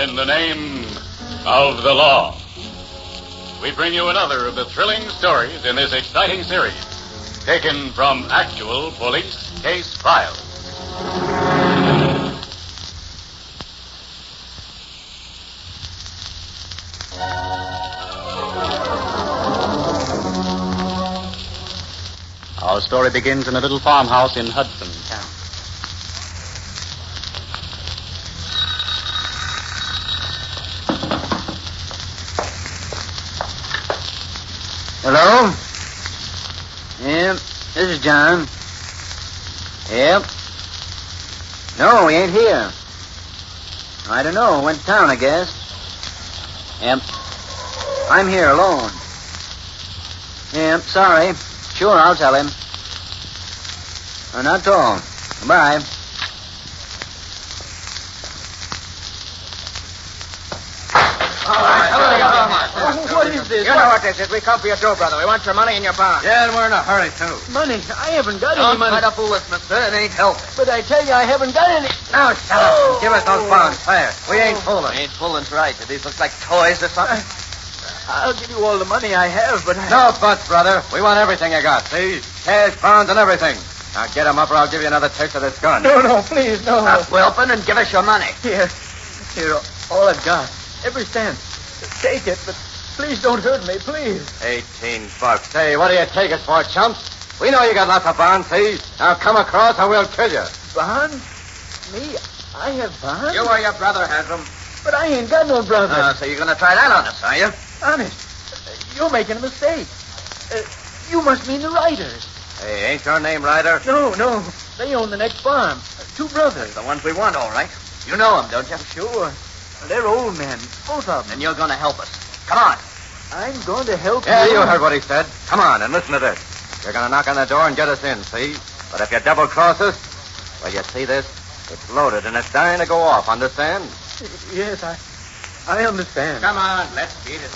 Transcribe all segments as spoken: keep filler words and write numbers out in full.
in the name of the law. We bring you another of the thrilling stories in this exciting series, taken from actual police case files. Our story begins in a little farmhouse in Hudson Town. Hello? Yep, this is John. Yep. No, he ain't here. I don't know. Went to town, I guess. Yep. I'm here alone. Yep, sorry. Sure, I'll tell him. Uh, not at all. Goodbye. What is this? You know what this is. We come for your dough, brother. We want your money in your barn. Yeah, and we're in a hurry, too. Money? I haven't got Don't any money. try to fool us, mister. It ain't helping. But I tell you, I haven't got any. Now, shut up. Oh. Give us those bonds fast. We ain't fooling. Ain't fooling's right. Do these look like toys or something? I'll give you all the money I have, but I... No buts, brother. We want everything you got, see? Cash, bonds, and everything. Now, get 'em up or I'll give you another taste of this gun. No, no, please, no. Stop whelping and give us your money. Here. Here, all I've got. Every cent. Take it, but please don't hurt me, please. Eighteen bucks. Hey, what do you take us for, chump? We know you got lots of bonds, see? Now, come across or we'll kill you. Bond? Me? I have bond? You or your brother has them. But I ain't got no brother. Uh, so you're going to try that on us, are you? Honest. You're making a mistake. Uh, you must mean the Riders. Hey, ain't your name Ryder? No, no. They own the next farm. Uh, two brothers. The ones we want, all right. You know them, don't you? Sure. They're old men, both of them. And you're going to help us. Come on. I'm going to help Yeah, you. you heard what he said. Come on and listen to this. You're going to knock on the door and get us in, see? But if you double-cross us, well, you see this? It's loaded and it's dying to go off, understand? Yes, I I understand. Come on, let's beat it.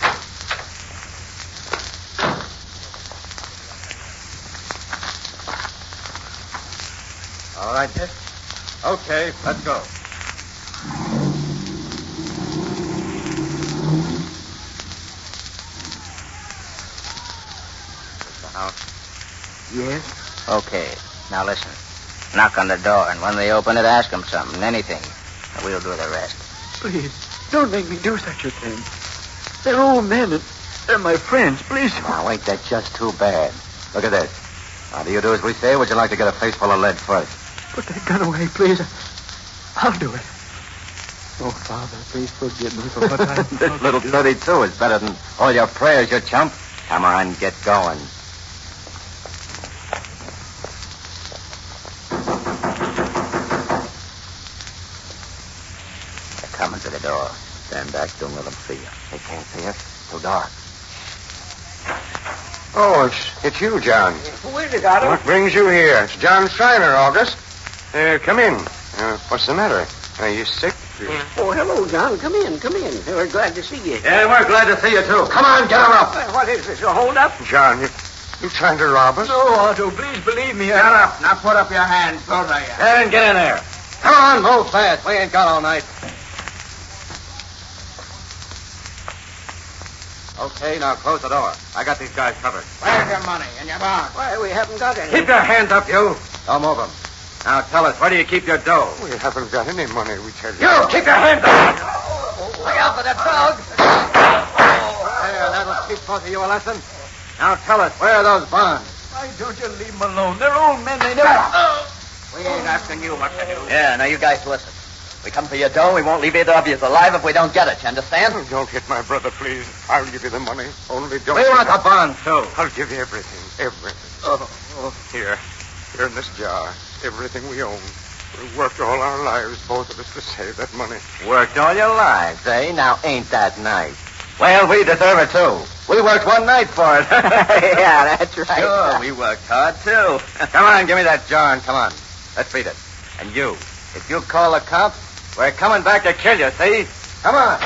All right, Dick. Okay, let's go. House? Yes? Okay. Now listen. Knock on the door, and when they open it, ask them something, anything. And we'll do the rest. Please, don't make me do such a thing. They're old men, and they're my friends. Please. Now, ain't that just too bad? Look at this. Now, do you do as we say, or would you like to get a face full of lead first? Put that gun away, please. I'll do it. Oh, Father, please forgive me for what I... This little thirty-two is better than all your prayers, you chump. Come on, get going. They're coming to the door. Stand back, don't let them see you. They can't see us. Too dark. Oh, it's it's you, John. Who is it, Otto? What brings you here? It's John Schreiner, August. Uh, come in. Uh, what's the matter? Are you sick? Oh, hello, John. Come in, come in. We're glad to see you. Yeah, we're glad to see you, too. Come on, get 'em up. Well, what is this, a hold-up? John, you, you trying to rob us? No, Otto, please believe me. Get up. Now put up your hands, both of you. And get in there. Come on, move fast. We ain't got all night. Okay, now close the door. I got these guys covered. Where's your money and your bond? Why, we haven't got any. Keep your hands up, you. Don't move them. Now tell us, where do you keep your dough? We haven't got any money, we tell you. You, keep your hands up. Look out for that dog. There, that'll teach both of you a lesson. Now tell us, where are those bonds? Why don't you leave them alone? They're old men. They never... We ain't asking you what to do. Yeah, now you guys listen. We come for your dough. We won't leave either of you alive if we don't get it. You understand? Oh, don't hit my brother, please. I'll give you the money. Only don't... We want the bonds, too. I'll give you everything. Everything. Oh, oh. Here. Here in this jar. Everything we own. We worked all our lives, both of us, to save that money. Worked all your lives, eh? Now, ain't that nice? Well, we deserve it, too. We worked one night for it. Yeah, that's right. Sure, we worked hard, too. Come on, give me that jar and come on. Let's beat it. And you, if you call the cops, we're coming back to kill you, see? Come on.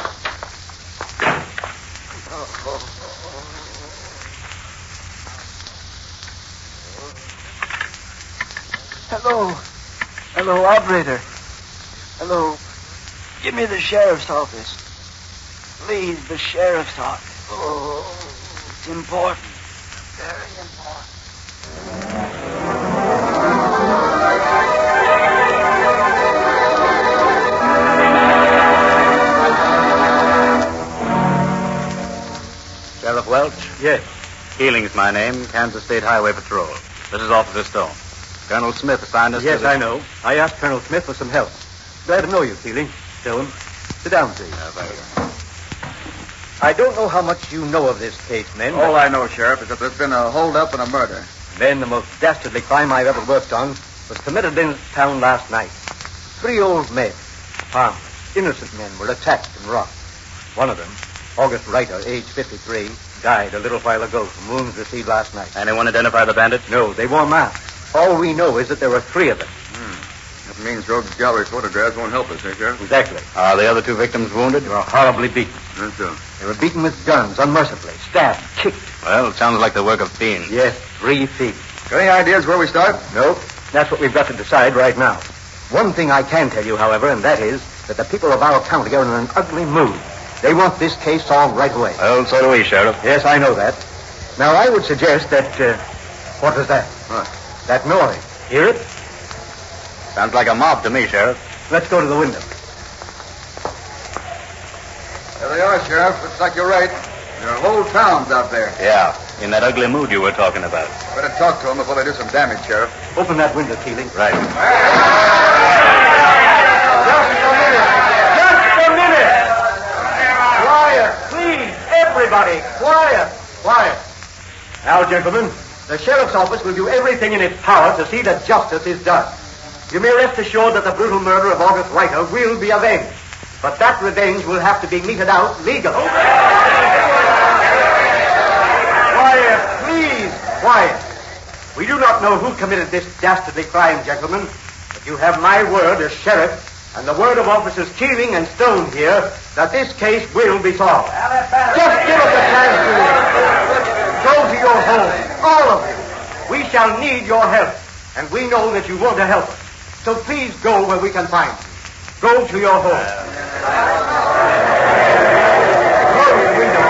Hello. Hello, operator. Hello. Give me the sheriff's office. Please, the sheriff's office. Oh, it's important. Very important. Sheriff Welch? Yes. Keeling's my name, Kansas State Highway Patrol. This is Officer Stone. Colonel Smith assigned us Yes, to... I know. I asked Colonel Smith for some help. Glad to know you, Keeling. Stone. Sit down, please. Uh, thank you. I don't know how much you know of this case, men. All I know, Sheriff, is that there's been a holdup and a murder. Then the most dastardly crime I've ever worked on was committed in this town last night. Three old men, harmless, innocent men, were attacked and robbed. One of them, August Reiter, age fifty-three, died a little while ago from wounds received last night. Anyone identify the bandits? No, they wore masks. All we know is that there were three of them. Hmm. That means Rogue's gallery photographs won't help us, eh, Sheriff? Exactly. Are the other two victims wounded? They were horribly beaten. That's so. They were beaten with guns, unmercifully, stabbed, kicked. Well, it sounds like the work of fiends. Yes, three thieves. Got any ideas where we start? No, that's what we've got to decide right now. One thing I can tell you, however, and that is that the people of our county are in an ugly mood. They want this case solved right away. Well, so do we, Sheriff. Yes, I know that. Now, I would suggest that, uh, what was that? What? That noise. Hear it? Sounds like a mob to me, Sheriff. Let's go to the window. There they are, Sheriff. Looks like you're right. There are whole towns out there. Yeah, in that ugly mood you were talking about. Better talk to them before they do some damage, Sheriff. Open that window, Keeling. Right. Just a minute. Just a minute. Quiet, please. Everybody, quiet. Quiet. Now, gentlemen, the sheriff's office will do everything in its power to see that justice is done. You may rest assured that the brutal murder of August Reiter will be avenged. But that revenge will have to be meted out legally. Quiet, please. Quiet. We do not know who committed this dastardly crime, gentlemen, but you have my word as sheriff and the word of Officers Keeling and Stone here that this case will be solved. Just give us a chance to go to your home, all of you. We shall need your help, and we know that you want to help us. So please go where we can find you. Go to your home. Close the window.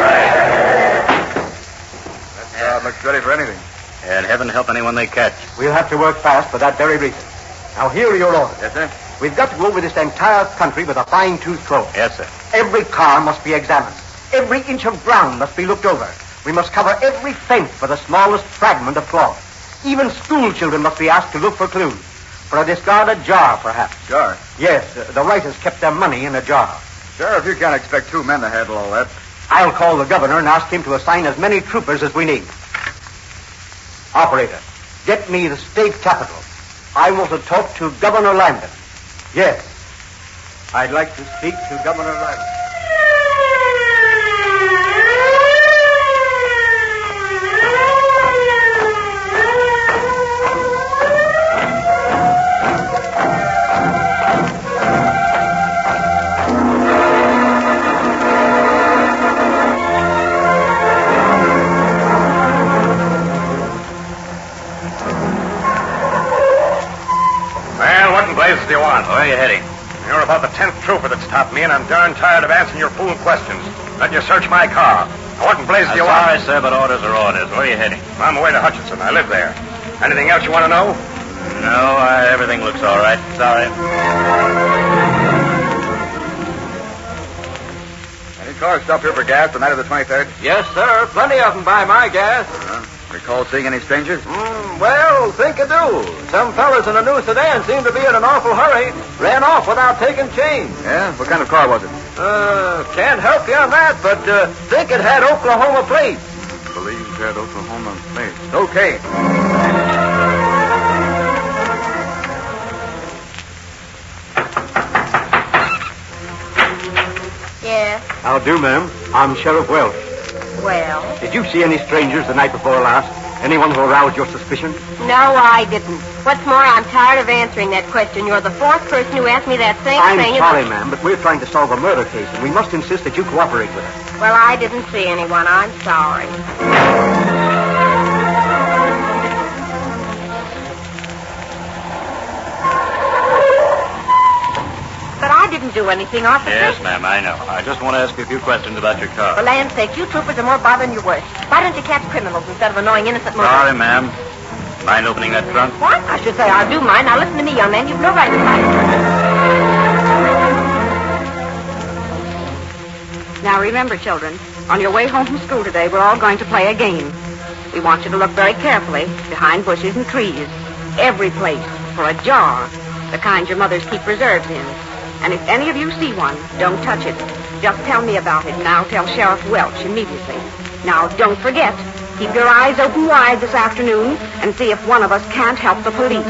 That crowd looks ready for anything. And heaven help anyone they catch. We'll have to work fast for that very reason. Now, here are your orders. Yes, sir? We've got to go over this entire country with a fine-tooth comb. Yes, sir. Every car must be examined. Every inch of ground must be looked over. We must cover every fence for the smallest fragment of cloth. Even school children must be asked to look for clues. For a discarded jar, perhaps. Jar? Yes, uh, the writers kept their money in a jar. Sheriff, you can't expect two men to handle all that. I'll call the governor and ask him to assign as many troopers as we need. Operator, get me the state capital. I want to talk to Governor Landon. Yes. I'd like to speak to Governor Landon. What do you want? Where are you heading? You're about the tenth trooper that stopped me, and I'm darn tired of answering your fool questions. Let you search my car. What in blazes do you sorry, want? sir, but orders are orders. Where are you heading? I'm away to Hutchinson. I live there. Anything else you want to know? No, uh, everything looks all right. Sorry. Any cars stop here for gas the night of the twenty-third? Yes, sir. Plenty of them by my gas. Uh-huh. Recall seeing any strangers? Mm, well, think I do. Some fellas in a new sedan seemed to be in an awful hurry. Ran off without taking change. Yeah? What kind of car was it? Uh, can't help you on that, but uh, think it had Oklahoma plates. Believe it had Oklahoma plates. Okay. Yes. How do, ma'am? I'm Sheriff Welch. Well? Did you see any strangers the night before last? Anyone who aroused your suspicion? No, I didn't. What's more, I'm tired of answering that question. You're the fourth person who asked me that same I'm thing. sorry, and... ma'am, but we're trying to solve a murder case, and we must insist that you cooperate with us. Well, I didn't see anyone. I'm sorry. But I didn't do anything, officer. Yes, ma'am, I know. I just want to ask you a few questions about your car. For land's sake, you troopers are more bother than you're worth. Why don't you catch criminals instead of annoying innocent motorists? Sorry, ma'am. Mind opening that trunk? What? I should say I do mind. Now listen to me, young man. You've no right to fight. Now remember, children, on your way home from school today, we're all going to play a game. We want you to look very carefully behind bushes and trees. Every place for a jar, the kind your mothers keep preserves in. And if any of you see one, don't touch it. Just tell me about it, and I'll tell Sheriff Welch immediately. Now, don't forget, keep your eyes open wide this afternoon and see if one of us can't help the police.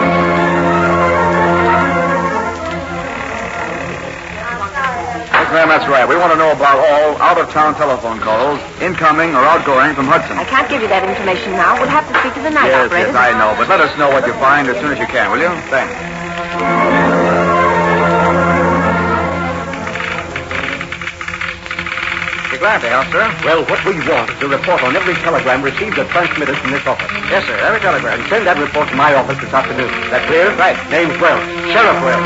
Yes, ma'am, that's right. We want to know about all out-of-town telephone calls, incoming or outgoing from Hudson. I can't give you that information now. We'll have to speak to the night Yes, operators. yes, I know. But let us know what you find as soon as you can, will you? Thanks. Be glad to help, sir. Well, what we want is a report on every telegram received or transmitted from this office. Yes, sir. Every telegram. And send that report to my office this afternoon. Is that clear? Right. Name's Wells. Sheriff Wells.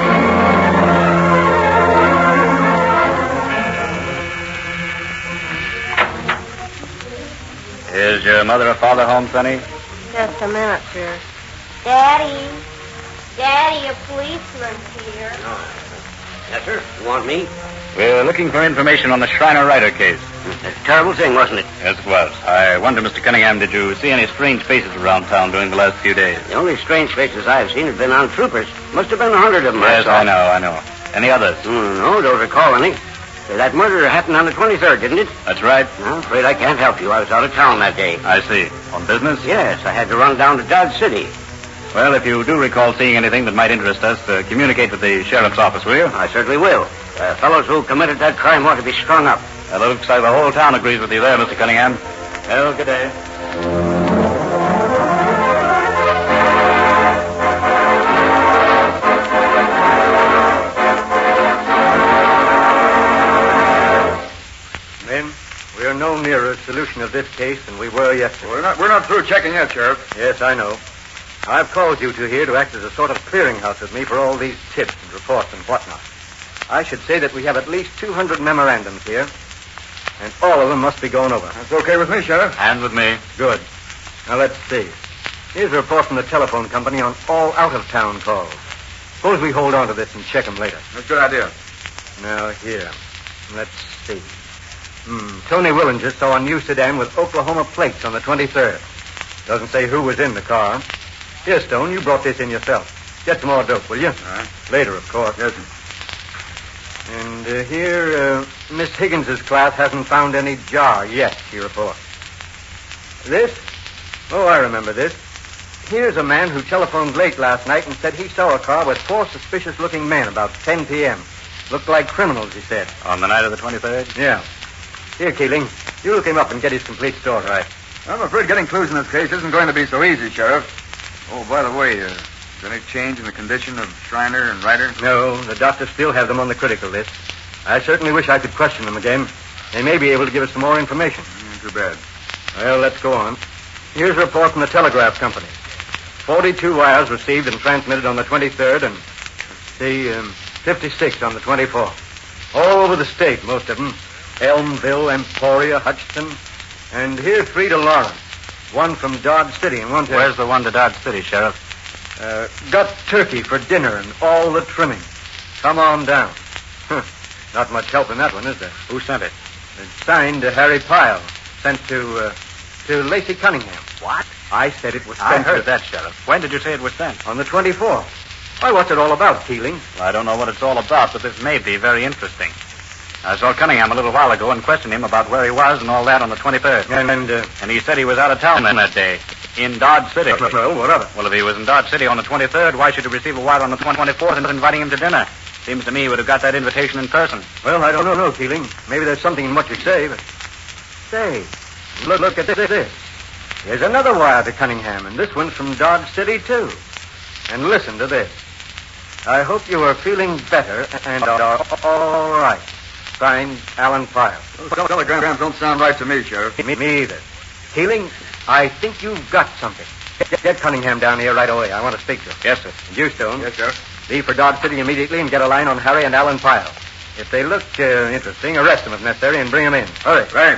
Is your mother or father home, Sonny? Just a minute, sir. Daddy. Daddy, a policeman's here. Yes, sir. You want me? We're looking for information on the Shriner Rider case. That's a terrible thing, wasn't it? Yes, it was. I wonder, Mister Cunningham, did you see any strange faces around town during the last few days? The only strange faces I've seen have been on troopers. Must have been a hundred of them. Yes, I, I know, I know. Any others? Mm, no, don't recall any. That murder happened on the twenty-third, didn't it? That's right. I'm afraid I can't help you. I was out of town that day. I see. On business? Yes, I had to run down to Dodge City. Well, if you do recall seeing anything that might interest us, uh, communicate with the sheriff's office, will you? I certainly will. Uh, fellows who committed that crime ought to be strung up. Well, it looks like the whole town agrees with you there, Mister Cunningham. Well, good day. Men, we are no nearer a solution of this case than we were yesterday. We're not, we're not through checking yet, Sheriff. Yes, I know. I've called you two here to act as a sort of clearinghouse with me for all these tips and reports and whatnot. I should say that we have at least two hundred memorandums here, and all of them must be going over. That's okay with me, Sheriff. And with me. Good. Now, let's see. Here's a report from the telephone company on all out-of-town calls. Suppose we hold on to this and check them later. That's a good idea. Now, here. Let's see. Hmm. Tony Willinger saw a new sedan with Oklahoma plates on the twenty-third. Doesn't say who was in the car. Here, Stone, you brought this in yourself. Get some more dope, will you? All right. Later, of course. Yes, And uh, here, uh, Miss Higgins's class hasn't found any jar yet, she reports. This? Oh, I remember this. Here's a man who telephoned late last night and said he saw a car with four suspicious-looking men about ten p.m. Looked like criminals, he said. On the night of the twenty-third? Yeah. Here, Keeling, you look him up and get his complete story. Right. I'm afraid getting clues in this case isn't going to be so easy, Sheriff. Oh, by the way, uh, is there any change in the condition of Shriner and Ryder? No, the doctors still have them on the critical list. I certainly wish I could question them again. They may be able to give us some more information. Mm, too bad. Well, let's go on. Here's a report from the telegraph company. forty-two wires received and transmitted on the twenty-third, and, let's see, um, fifty-six on the twenty-fourth. All over the state, most of them. Elmville, Emporia, Hutchinson, and here three to Lawrence. One from Dodge City and one to... Where's the one to Dodge City, Sheriff? Uh, got turkey for dinner and all the trimming. Come on down. Huh. Not much help in that one, is there? Who sent it? It's signed to Harry Pyle. Sent to, uh, to Lacey Cunningham. What? I said it was sent I to- heard that, Sheriff. When did you say it was sent? On the twenty-fourth. Why, what's it all about, Keeling? Well, I don't know what it's all about, but this may be very interesting. I saw Cunningham a little while ago and questioned him about where he was and all that on the twenty-third. And, and uh... And he said he was out of town then that day. In Dodge City. Well, what of it? Well, if he was in Dodge City on the twenty-third, why should he receive a wire on the twenty-fourth and inviting him to dinner? Seems to me he would have got that invitation in person. Well, I don't know, no, Keeling. Maybe there's something in what you say, but... Say, look, look at this, this. There's another wire to Cunningham, and this one's from Dodge City, too. And listen to this. I hope you are feeling better and are all right. Signed, Alan Pyle. Those telegrams don't sound right to me, Sheriff. Me, me either. Keeling, I think you've got something. Get, get Cunningham down here right away. I want to speak to him. Yes, sir. And you, Stone. Yes, Sheriff. Leave for Dodge City immediately and get a line on Harry and Alan Pyle. If they look uh, interesting, arrest them if necessary and bring them in. Hurry. Right.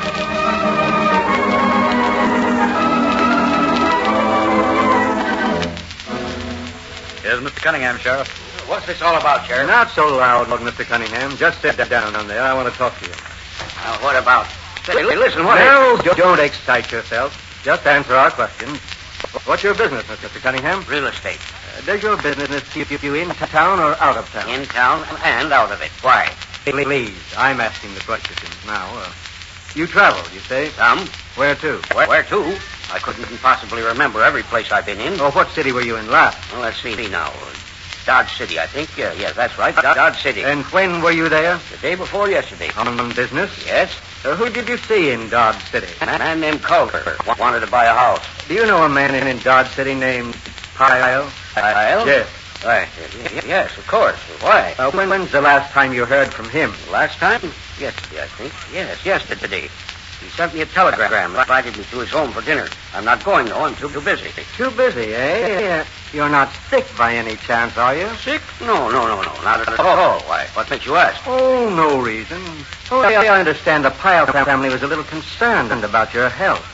Here's Mister Cunningham, Sheriff. What's this all about, Sheriff? Not so loud, Mister Cunningham. Just sit down on there. I want to talk to you. Now, what about? Say, listen, what No, is... don't excite yourself. Just answer our questions. What's your business, Mister Cunningham? Real estate. Uh, does your business keep you in town or out of town? In town and out of it. Why? Please, I'm asking the questions now. Uh, you traveled, you say? Some. Where to? Where, where to? I couldn't possibly remember every place I've been in. Oh, what city were you in last? Well, let's see now. Dodge City, I think. Yeah, yes, that's right. Dodge, Dodge City. And when were you there? The day before yesterday. On business? Yes. Uh, who did you see in Dodge City? A man named Culver wanted to buy a house. Do you know a man in, in Dodge City named Pyle? Pyle? Yes. Why, yes, of course. Why? Uh, when, when's the last time you heard from him? Last time? Yesterday, I think. Yes, yesterday. He sent me a telegram, invited me to his home for dinner. I'm not going, though. I'm too, too busy. Too busy, eh? You're not sick by any chance, are you? Sick? No, no, no, no. Not at all. Why? What makes you ask? Oh, no reason. Oh, I, I understand the Pyle family was a little concerned about your health.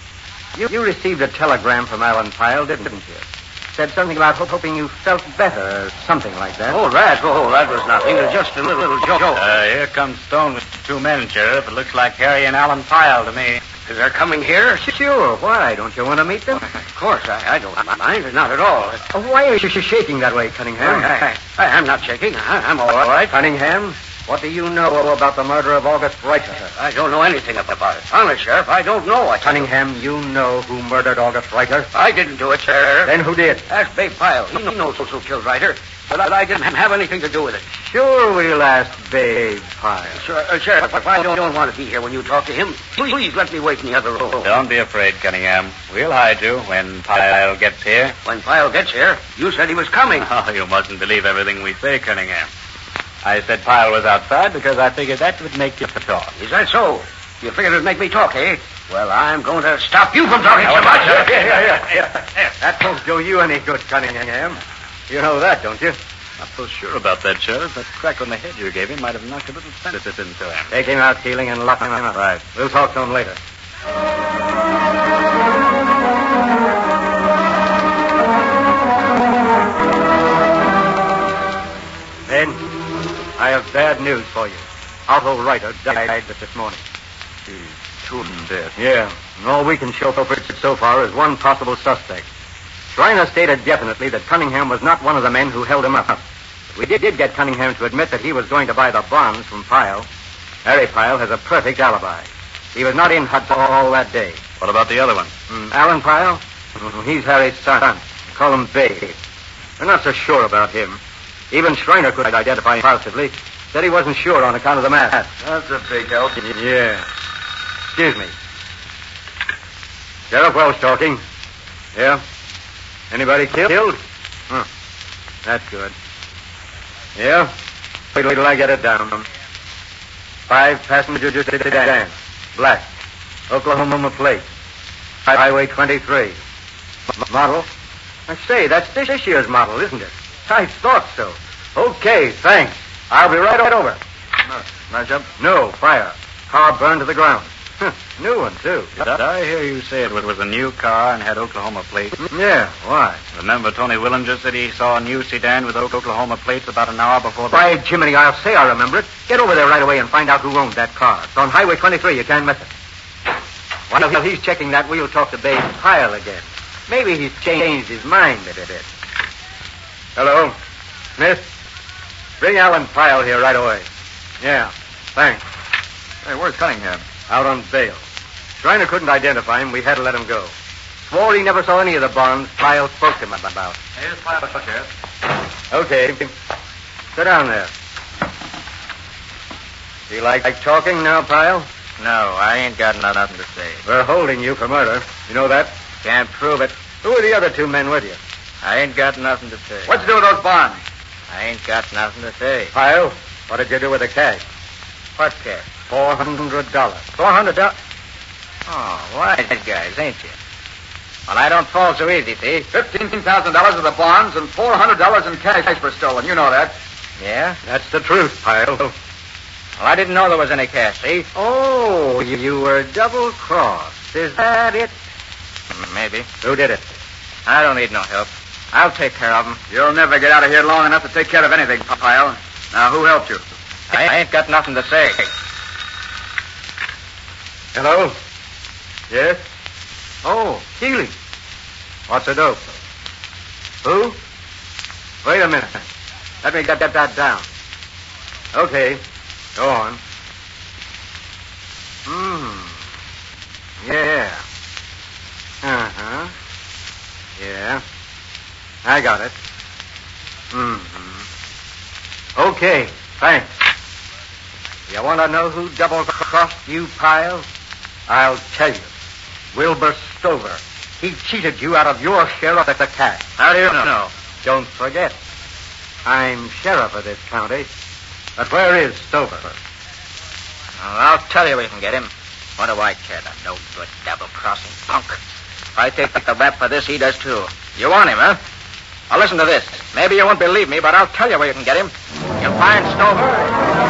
You, you received a telegram from Alan Pyle, didn't you? Said something about hoping you felt better or something like that. Oh, that, oh, that was nothing. It was just a little, little joke. Uh, here comes Stone with two men, Sheriff. It looks like Harry and Alan Pyle to me. They're coming here? Sure. Why? Don't you want to meet them? Of course. I, I don't mind. Not at all. Oh, why are you shaking that way, Cunningham? I, I, I'm not shaking. I, I'm all right. Cunningham, what do you know about the murder of August Reiter? I don't know anything about it. Honest, Sheriff, I don't know. I Cunningham, you know who murdered August Reiter? I didn't do it, Sheriff. Then who did? Ask Babe Pyle. He knows who killed Reiter. But I, I didn't have anything to do with it. Sure, we'll ask Babe Pyle. Sure, uh, Sheriff, if I don't, don't want to be here when you talk to him, please, please let me wait in the other room. Don't be afraid, Cunningham. We'll hide you when Pyle gets here. When Pyle gets here? You said he was coming. Oh, you mustn't believe everything we say, Cunningham. I said Pyle was outside because I figured that would make you talk. Is that so? You figured it'd make me talk, eh? Well, I'm going to stop you from talking so much. Yeah, yeah, yeah, yeah. That won't do you any good, Cunningham. You know that, don't you? Not so sure about that, Sheriff. That crack on the head you gave him might have knocked a little sense into him. Take him out, Keeling, and lock him up. Right. We'll talk to him later. Ben, I have bad news for you. Otto Reiter died this morning. He's too dead. Yeah. And all we can show for it so far is one possible suspect. Schreiner stated definitely that Cunningham was not one of the men who held him up. We did, did get Cunningham to admit that he was going to buy the bonds from Pyle. Harry Pyle has a perfect alibi. He was not in Hudson all that day. What about the other one? Mm, Alan Pyle? Mm, he's Harry's son. Call him Babe. We're not so sure about him. Even Schreiner could identify him positively. Said he wasn't sure on account of the mask. That's a big help. Yeah. Excuse me. Sheriff Welch talking. Yeah? Anybody killed? Huh. That's good. Yeah? Wait till I get it down. Five passenger sedan. Black. Oklahoma plate. Highway twenty-three. M- model? I say, that's this, this year's model, isn't it? I thought so. Okay, thanks. I'll be right over. No, smash up? No, fire. Car burned to the ground. New one, too. Did I hear you say it was a new car and had Oklahoma plates? Yeah, why? Remember Tony Willinger said he saw a new sedan with Oklahoma plates about an hour before the... By Jiminy, I'll say I remember it. Get over there right away and find out who owned that car. It's on Highway twenty-three. You can't miss it. While he's checking that, we'll talk to Babe Pyle again. Maybe he's changed his mind a bit. Hello? Smith? Bring Alan Pyle here right away. Yeah, thanks. Hey, where's Cunningham? Out on bail. Schreiner couldn't identify him. We had to let him go. Swore he never saw any of the bonds Pyle spoke to him about. Here's Pyle, Sheriff. Okay. Sit down there. Do you like, like talking now, Pyle? No, I ain't got nothing to say. We're holding you for murder. You know that? Can't prove it. Who are the other two men with you? I ain't got nothing to say. What's to do with those bonds? I ain't got nothing to say. Pyle, what did you do with the cash? What cash? Four hundred dollars. Four hundred dollars? Oh, wise guys, ain't you? Well, I don't fall so easy, see? Fifteen thousand dollars of the bonds and four hundred dollars in cash were stolen. You know that. Yeah? That's the truth, Pyle. Well, I didn't know there was any cash, see? Oh, you, you were double-crossed. Is that it? Maybe. Who did it? I don't need no help. I'll take care of him. You'll never get out of here long enough to take care of anything, Pyle. Now, who helped you? I ain't got nothing to say. Hello? Yes? Oh, Keeley. What's the dope? Who? Wait a minute. Let me get that, that down. Okay. Go on. Hmm. Yeah. Uh-huh. Yeah. I got it. Mm-hmm. Okay. Thanks. You want to know who double-crossed you, Pyle? I'll tell you. Wilbur Stover. He cheated you out of your share of the cash. How do you know? Don't forget. I'm sheriff of this county. But where is Stover? Oh, I'll tell you we can get him. What do I care? The no good double-crossing punk. If I take the rap for this, he does too. You want him, huh? Now listen to this. Maybe you won't believe me, but I'll tell you where you can get him. You'll find Stover.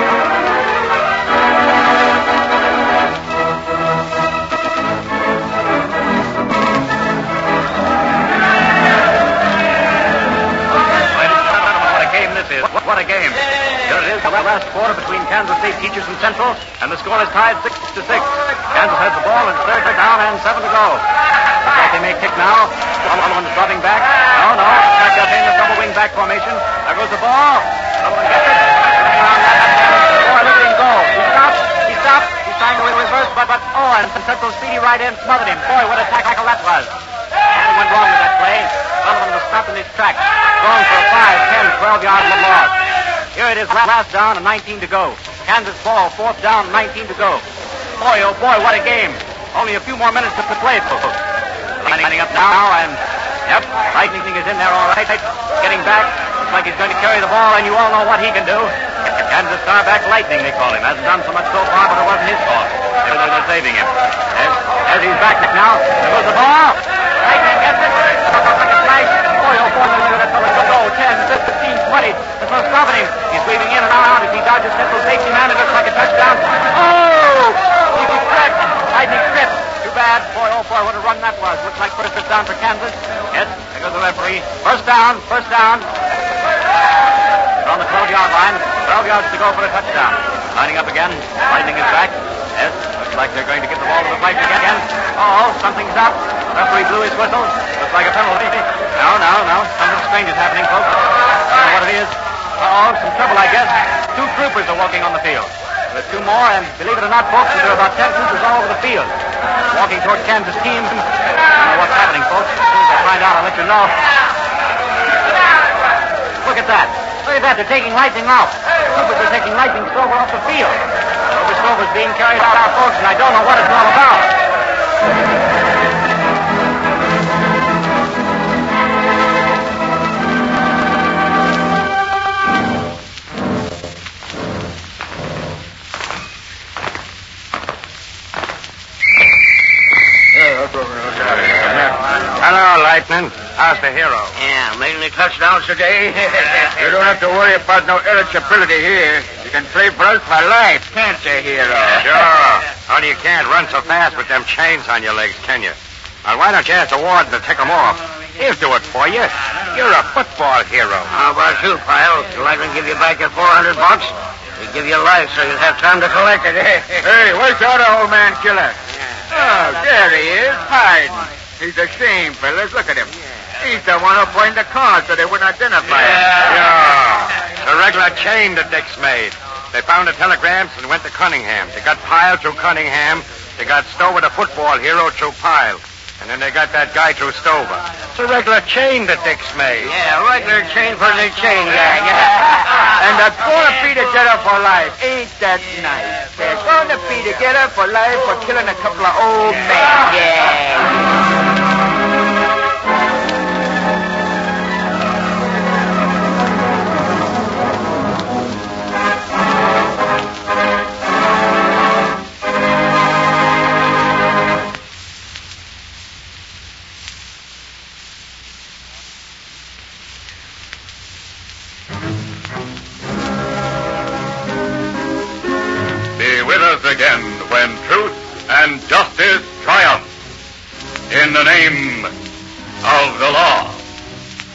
What a game. Here it is, the last quarter between Kansas State Teachers and Central, and the score is tied six to six. Kansas has the ball, and third down and seven to go. Looks like they may kick now. Sullivan's dropping back. No, no. Back up in the double wing back formation. There goes the ball. Sullivan gets it. Boy, look at him go. He stopped. He stopped. He's trying to reverse, but, but, oh, and Central speedy right in smothered him. Boy, what a tackle that was. Something went wrong with that play. Sullivan was stopped in his tracks. Going for a five, ten, twelve-yard loss. Here it is, last down and nineteen to go. Kansas ball, fourth down, nineteen to go. Boy, oh boy, what a game. Only a few more minutes to play, folks. Lining up now, and, yep, Lightning is in there all right. Getting back. Looks like he's going to carry the ball, and you all know what he can do. Kansas Starback Lightning, they call him. Hasn't done so much so far, but it wasn't his fault. They're, they're saving him. As, as he's back now, there goes the ball. Lightning gets it. Boy, oh boy, that's how it's going to go. ten, fifteen, twenty. There's no stopping him. He's weaving in and out as he dodges Central safety man. It looks like a touchdown. Oh! He's tripped. Lightning tripped. Too bad. Boy, oh boy, what a run that was. Looks like first is down for Kansas. Yes, there goes the referee. First down, first down. They're on the twelve-yard line. twelve yards to go for a touchdown. Lining up again. Lightning is back. Yes, looks like they're going to get the ball to the fight again. Oh, something's up. Referee blew his whistle. Looks like a penalty. No, no, no. Something strange is happening, folks. I don't know what it is. Uh-oh, some trouble, I guess. Two troopers are walking on the field. There's two more, and believe it or not, folks, there are about ten troopers all over the field. Walking toward Kansas team. I don't know what's happening, folks. As soon as I find out, I'll let you know. Look at that. Look at that. They're taking Lightning off. The troopers are taking Lightning Stover off the field. Stover Stover's being carried out, our folks, and I don't know what it's all about. Hello, Lightning. How's the hero? Yeah, making the touchdowns today. You don't have to worry about no eligibility here. You can play for us for life, can't you, hero? Sure. Only you can't run so fast with them chains on your legs, can you? Well, why don't you ask the warden to take them off? He'll do it for you. You're a football hero. How about you, Pyle? You like to give you back your four hundred bucks? We give you life so you'll have time to collect it. Hey, where's the other old man killer? Oh, there he is, hiding. He's a shame, fellas. Look at him. He's the one who pointed the car so they wouldn't identify him. Yeah. It's a regular chain that Dick's made. They found the telegrams and went to Cunningham. They got Pyle through Cunningham. They got Stover, the football hero, through Pyle. And then they got that guy through Stover. It's a regular chain that Dick's made. Yeah, regular chain for the chain gang. And they're going to be together for life. Ain't that nice? They're going to be together for life for killing a couple of old men. Yeah. justice triumphs in the name of the law.